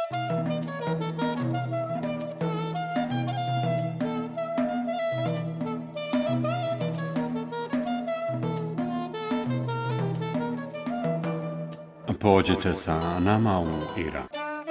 Pođite sa nama u Iran.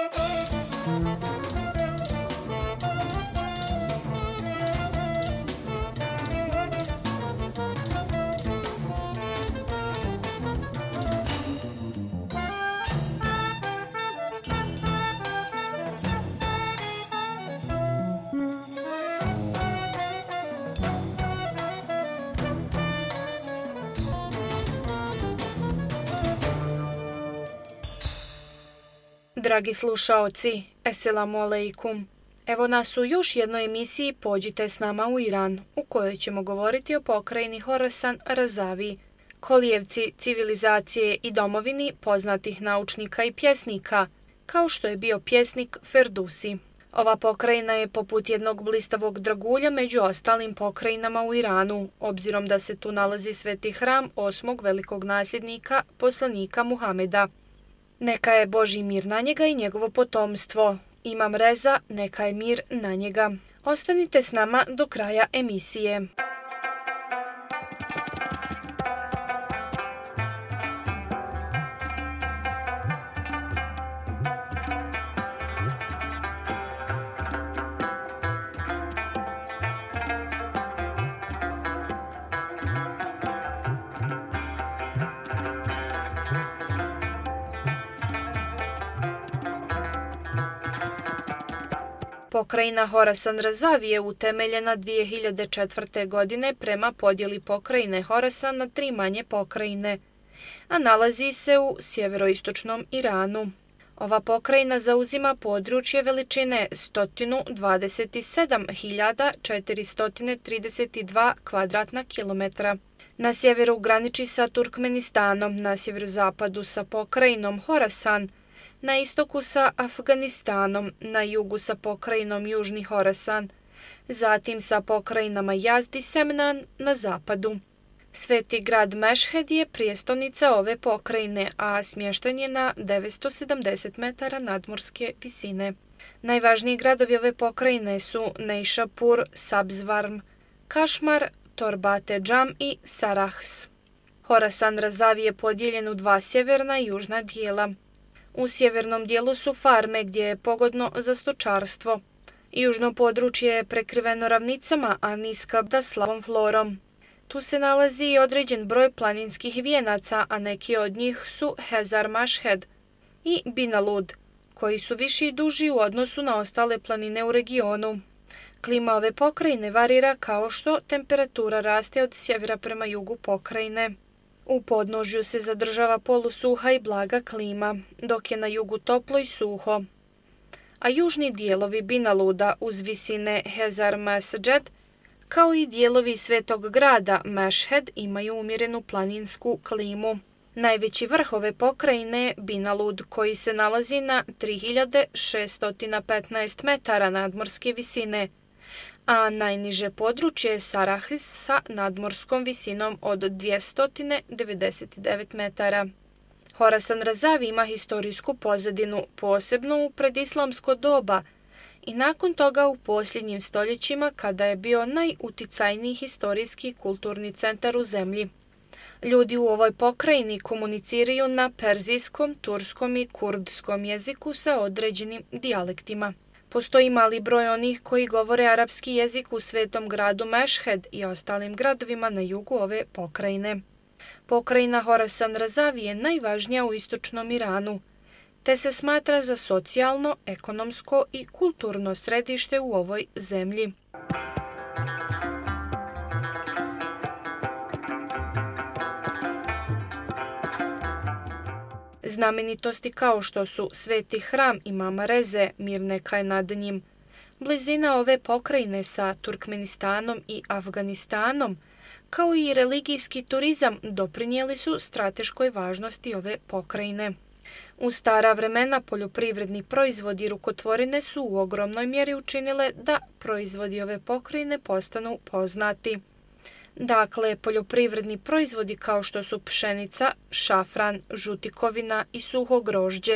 Dragi slušaoci, eselamu alejkum. Evo nas u još jednoj emisiji Pođite s nama u Iran, u kojoj ćemo govoriti o pokrajini Horasan Razavi, kolijevci civilizacije i domovini poznatih naučnika i pjesnika, kao što je bio pjesnik Ferdusi. Ova pokrajina je poput jednog blistavog dragulja među ostalim pokrajinama u Iranu, obzirom da se tu nalazi sveti hram osmog velikog nasljednika, poslanika Muhameda. Neka je Božji mir na njega i njegovo potomstvo. Imam Reza, neka je mir na njega. Ostanite s nama do kraja emisije. Pokrajina Horasan Razavi je utemeljena 2004. godine prema podjeli pokrajine Horasan na 3 manje pokrajine, a nalazi se u sjeveroistočnom Iranu. Ova pokrajina zauzima područje veličine 127.432 kvadratna kilometra. Na sjeveru graniči sa Turkmenistanom, na sjeverozapadu sa pokrajinom Horasan, na istoku sa Afganistanom, na jugu sa pokrajinom Južni Horasan, zatim sa pokrajinama Yazd i Semnan na zapadu. Sveti grad Mešhed je prijestolnica ove pokrajine, a smješten je na 970 metara nadmorske visine. Najvažniji gradovi ove pokrajine su Nejšapur, Sabzvarm, Kašmar, Torbate Džam i Sarahs. Horasan Razavi je podijeljen u 2 sjeverna i južna dijela. U sjevernom dijelu su farme gdje je pogodno za stočarstvo. Južno područje je prekriveno ravnicama, a niska slavom florom. Tu se nalazi i određen broj planinskih vijenaca, a neki od njih su Hezar Mašhed i Binalud, koji su viši i duži u odnosu na ostale planine u regionu. Klima ove pokrajine varira kao što temperatura raste od sjevera prema jugu pokrajine. U podnožju se zadržava polusuha i blaga klima, dok je na jugu toplo i suho. A južni dijelovi Binaluda uz visine Hezar Masdžed, kao i dijelovi svetog grada Mešhed, imaju umjerenu planinsku klimu. Najveći vrh ove pokrajine je Binalud, koji se nalazi na 3615 metara nadmorske visine, a najniže područje je Sarahis sa nadmorskom visinom od 299 metara. Horasan Razavi ima historijsku pozadinu, posebno u predislamsko doba i nakon toga u posljednjim stoljećima kada je bio najuticajniji historijski i kulturni centar u zemlji. Ljudi u ovoj pokrajini komuniciraju na perzijskom, turskom i kurdskom jeziku sa određenim dijalektima. Postoji mali broj onih koji govore arapski jezik u svetom gradu Mešhed i ostalim gradovima na jugu ove pokrajine. Pokrajina Horasan Razavi je najvažnija u istočnom Iranu, te se smatra za socijalno, ekonomsko i kulturno središte u ovoj zemlji. Znamenitosti kao što su sveti hram imama Reze, mir neka je nad njim, blizina ove pokrajine sa Turkmenistanom i Afganistanom, kao i religijski turizam doprinijeli su strateškoj važnosti ove pokrajine. U stara vremena poljoprivredni proizvodi i rukotvorine su u ogromnoj mjeri učinile da proizvodi ove pokrajine postanu poznati. Dakle, poljoprivredni proizvodi kao što su pšenica, šafran, žutikovina i suho grožđe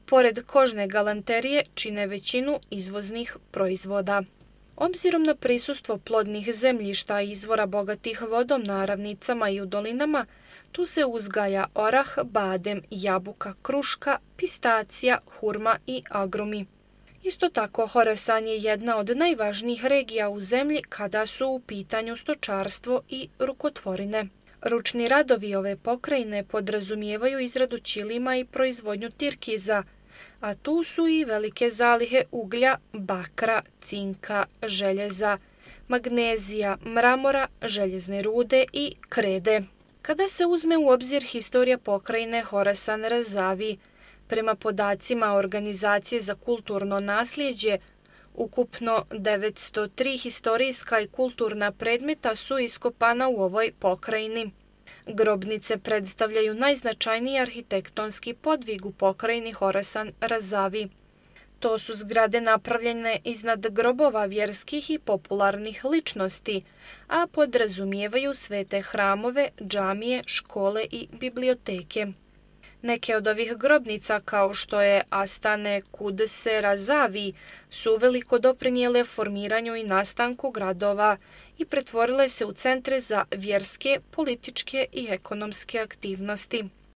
pored kožne galanterije, čine većinu izvoznih proizvoda. Obzirom na prisustvo plodnih zemljišta i izvora bogatih vodom na ravnicama i u dolinama, tu se uzgaja orah, badem, jabuka, kruška, pistacija, hurma i agrumi. Isto tako, Horasan je jedna od najvažnijih regija u zemlji kada su u pitanju stočarstvo i rukotvorine. Ručni radovi ove pokrajine podrazumijevaju izradu ćilima i proizvodnju tirkiza, a tu su i velike zalihe uglja, bakra, cinka, željeza, magnezija, mramora, željezne rude i krede. Kada se uzme u obzir historija pokrajine Horasan Razavi, prema podacima Organizacije za kulturno nasljeđe, ukupno 903 historijska i kulturna predmeta su iskopana u ovoj pokrajini. Grobnice predstavljaju najznačajniji arhitektonski podvig u pokrajini Horasan Razavi. To su zgrade napravljene iznad grobova vjerskih i popularnih ličnosti, a podrazumijevaju svete hramove, džamije, škole i biblioteke. Neke od ovih grobnica, kao što je Astane Kudse Razavi, su uveliko doprinijele formiranju i nastanku gradova i pretvorile se u centre za vjerske, političke i ekonomske aktivnosti.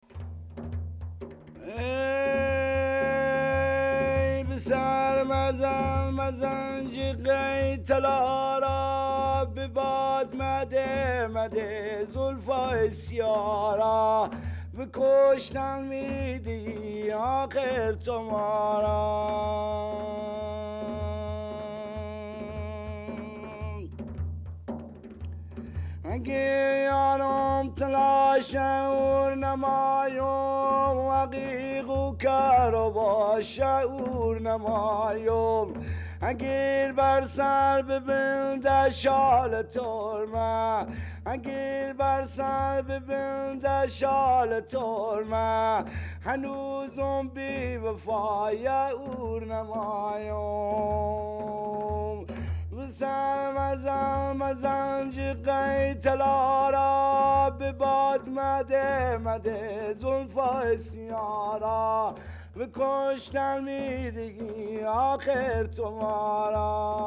بکشتن میدی آخر تو ما را اگه یارم تلاشور نمایم وقیق و کار با شعور نمایم اگر بر سر ببنده شال ترمه اگر بر سر ببنده شال ترمه هنوزم بی وفای اور نمایم بسر مزن جقی تلارا به باد مده زلفای سیارا به کشتن میدگی آخر تمارا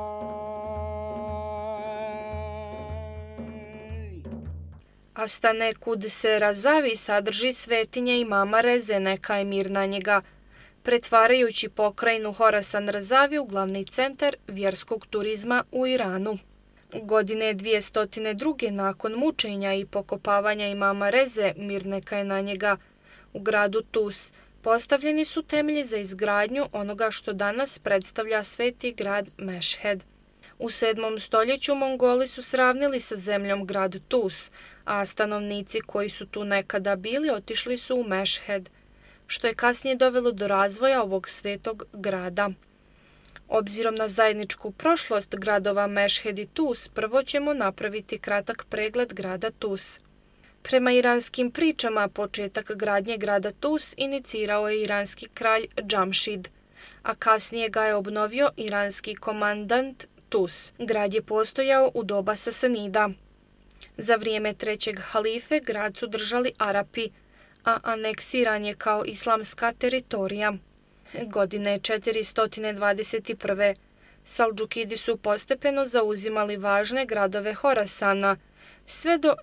Astane Kudse Razavi sadrži svetinje imama Reze, neka je mir na njega, pretvarajući pokrajinu Horasan Razavi u glavni centar vjerskog turizma u Iranu. Godine 202. nakon mučenja i pokopavanja imama Reze, mir neka je na njega, u gradu Tus, postavljeni su temelji za izgradnju onoga što danas predstavlja sveti grad Mešhed. U 7. stoljeću Mongoli su sravnili sa zemljom grad Tus, a stanovnici koji su tu nekada bili otišli su u Mešhed, što je kasnije dovelo do razvoja ovog svetog grada. Obzirom na zajedničku prošlost gradova Mešhed i Tus, prvo ćemo napraviti kratak pregled grada Tus. Prema iranskim pričama, početak gradnje grada Tus inicirao je iranski kralj Džamšid, a kasnije ga je obnovio iranski komandant Tus. Grad je postojao u doba Sasanida. Za vrijeme trećeg halife grad su držali Arapi, a aneksiran je kao islamska teritorija. Godine 421. Saldžukidi su postepeno zauzimali važne gradove Horasana, sve do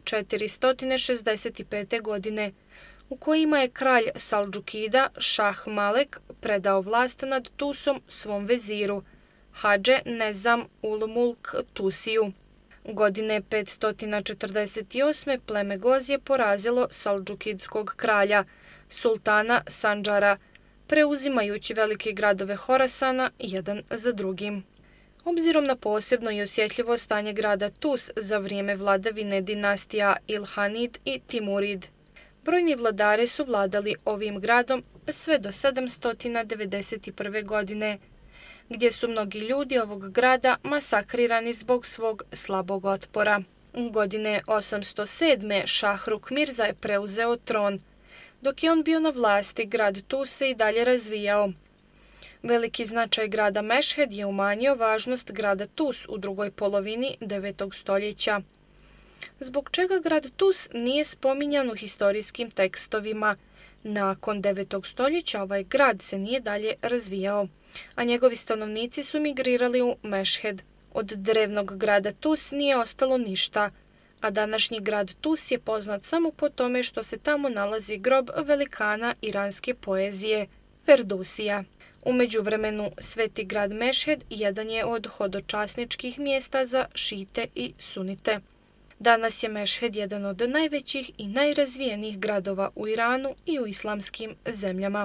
465. godine, u kojima je kralj Saldžukida Šah Malek predao vlast nad Tusom svom veziru, Hadže Nezam ul Mulk Tusiju. Godine 548. pleme Goz je porazilo Saldžukidskog kralja, sultana Sanđara, preuzimajući velike gradove Horasana jedan za drugim. Obzirom na posebno i osjetljivo stanje grada Tus za vrijeme vladavine dinastija Ilhanid i Timurid, brojni vladari su vladali ovim gradom sve do 791. godine, gdje su mnogi ljudi ovog grada masakrirani zbog svog slabog otpora. Godine 807. Šahruk Mirza je preuzeo tron. Dok je on bio na vlasti, grad Tus se i dalje razvijao. Veliki značaj grada Mešhed je umanjio važnost grada Tus u drugoj polovini 9. stoljeća. Zbog čega grad Tus nije spominjan u historijskim tekstovima, Nakon 9. stoljeća ovaj grad se nije dalje razvijao, a njegovi stanovnici su migrirali u Mešhed. Od drevnog grada Tus nije ostalo ništa, a današnji grad Tus je poznat samo po tome što se tamo nalazi grob velikana iranske poezije, Ferdusija. U međuvremenu, sveti grad Mešhed jedan je od hodočasničkih mjesta za šite i sunite. Danas je Mešhed jedan od najvećih i najrazvijenijih gradova u Iranu i u islamskim zemljama.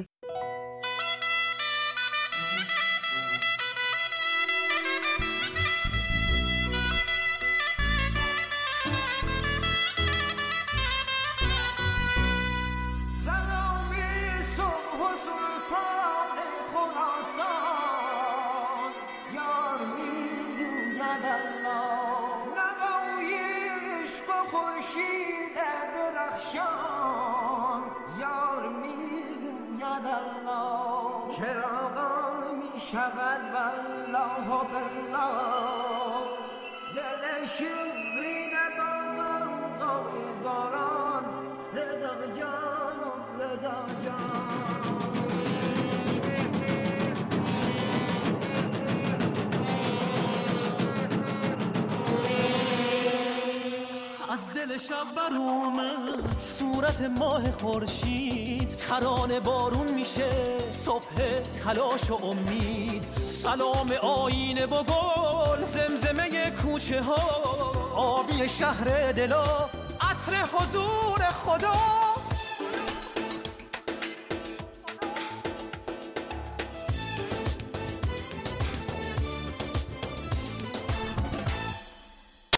چراغان می شود والله و بالله دل شیرین باغ باران رضا جان و رضا جان از دل شب برآمد صورت ماه خورشید ترانه بارون میشه صبح تلاش و امید سلام آینه و گل زمزمه کوچه ها آبی شهر دلا عطر حضور خدا